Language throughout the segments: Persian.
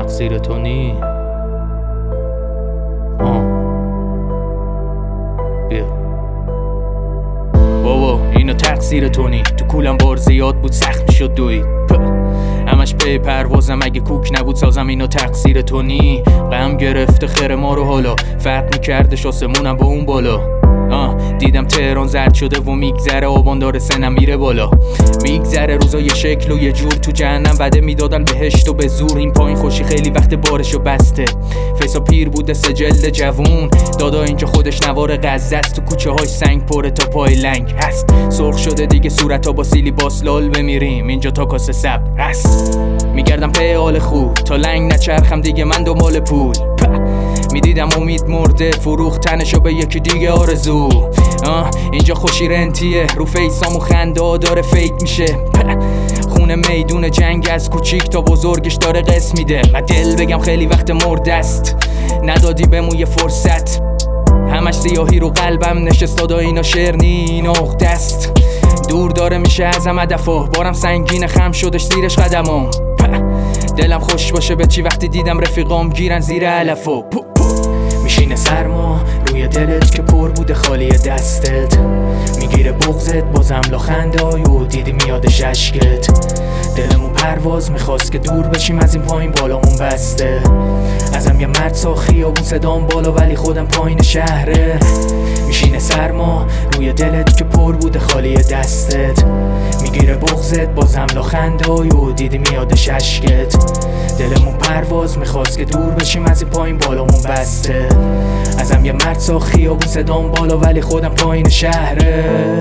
تقصیر تو نی. بیا بابا اینو تقصیر تو نی. تو کولم بار زیاد بود سخت میشد دوید. همش پی پروازم، اگه کوک نبود سازم. اینو تقصیر تو نی. غم گرفته خیر ما رو حالا، فرق میکردش آسمونم با اون بالا. دیدم تهران زرد شده و میگذره، آبان داره سنم میره بالا. میگذره روزا یه شکل و یه جور، تو جهنم وعده میدادن بهشت و به زور. این پایین خوشی خیلی وقت بارشو بسته، فیسا پیر بوده سجل جوون. دادا اینجا خودش نوار غزه است، تو کوچه های سنگ پره تا پای لنگ هست. سرخ شده دیگه صورتا با سیلی باسلال بمیریم، اینجا تا کاسه صبر هست. میگردم پی حال خوب تا لنگ نچرخم دیگه من دنبال پول. میدیدم امید مرده، فروخت تنشو به یکی دیگه آرزو. اینجا خوشی رنتیه، رو فیسامو خنده داره فیک میشه. خونه میدون جنگ، از کوچیک تا بزرگش داره قسم میده. من دل بگم خیلی وقت مرده است، ندادی بهمون یه فرصت. همش سیاهی رو قلبم نشست، دادا اینا شعر نی، اینا عقده است. دور داره میشه ازم هدفا، بارم سنگین خم شدش زیرش قدمام. دلم خوش باشه به چی وقتی دیدم رفیقام گیرن زیر علفا. میشینه سرما روی دلت که پر بوده خالی دستت. میگیره بغزت بازم لخندای و دیدی میادش اشکت. دلمون پرواز میخواست که دور بشیم از این پایین، بالامون بسته. ازم یه مرد ساخی و اون صدام بالا ولی خودم پایین شهره. میشینه سرما روی دلت که پر بوده خالی دستت. میگیره بغزت بازم لخندای و دیدی میادش اشکت. دلمون پرواز میخواست که دور بشیم از این پایین، بالامون بسته. ازم یه مرد ساخی و اون صدام بالا ولی خودم پایین شهره.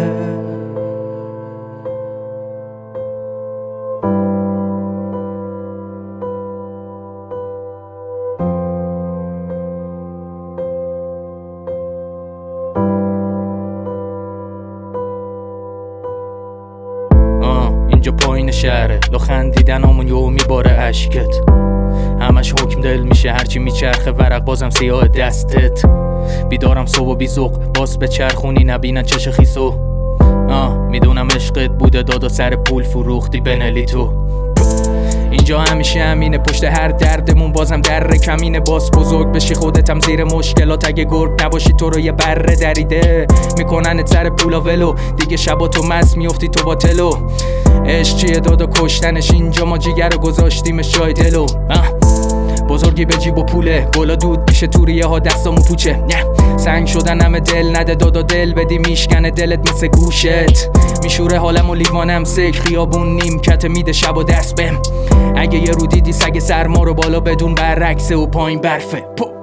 اینجا پایین شهره، لخندیدن همون یهو میباره اشکت. همش حکم دل میشه هرچی میچرخه ورق، بازم سیاه دستت. بیدارم صبح و بیزوق باز به چرخونی، نبینن چش خیسو. میدونم عشقت بوده دادا سر پول فروختی بنلی تو. اینجا همیشه همینه، پشت هر دردمون بازم در کمینه. باز بزرگ بشی خودتم زیر مشکلات، اگه گرگ نباشی تو رو یه بره دریده. میکنن سر پولا ولو، دیگه شبا تو مست میافتی تو با تلو. عشق چیه دادا کشتنش، اینجا ما جیگر رو گذاشتیمش جای دلو. بزرگی به جیب و پوله، گلا دود میشه توریه ها دستامو پوچه. سنگ شدن همه دل نده دادا، دل بدی میشکنه دلت مثل گوشت. میشوره حالم و لیوانم سک، خیابون نیمکت میده شب و دست بهم. اگه یه رو دیدی سگ سرما رو بالا بدون برعکسه و پایین برفه.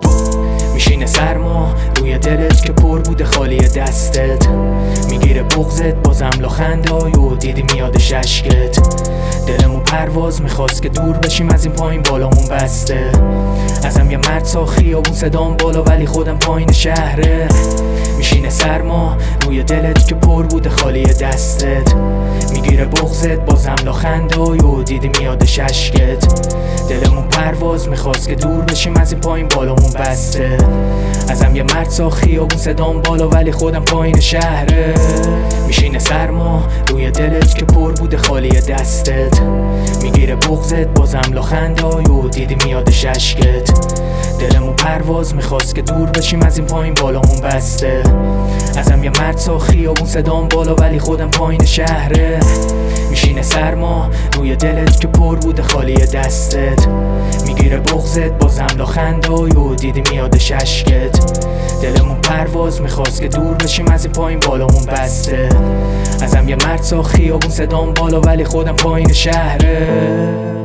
میشینه سرما روی دلت که پر بوده خالی دستت. میگیره بغزت بازم لخندای و دیدی میادش اشکت. دلمون پرواز میخواست که دور بشیم از این پایین، بالامون بسته. ازم یه مرد ساخی و اون صدام بالا ولی خودم پایین شهره. میشینه سرما روی دلت که پر بوده خالی دستت. میگیره بغزت بازم لخندای و دیدی میادش اشکت. دلمون پرواز میخواست که دور بشیم از این پایین، بالامون بسته. ازم یه مرد ساخی و اون صدام بالا ولی خودم پایین شهره. میشینه سرما روی دلت که پر بوده خالی دستت. میگیره بغزت بازم لخندای و دیدی میادش اشکت. دلمون پرواز میخواست که دور بشیم از این پایین، بالامون بسته. ازم یه مرد ساخی و اون صدام بالا ولی خودم پایین شهره. میشینه سرما روی دلت که پر بوده خالی دستت. میگیره بغزت بازم لخندای و دیدی میادش اشکت. دلمون پرواز میخواست که دور بشیم از این پایین، بالامون بسته. ازم یه مرد ساخی و اون صدام بالا ولی خودم پایین شهره.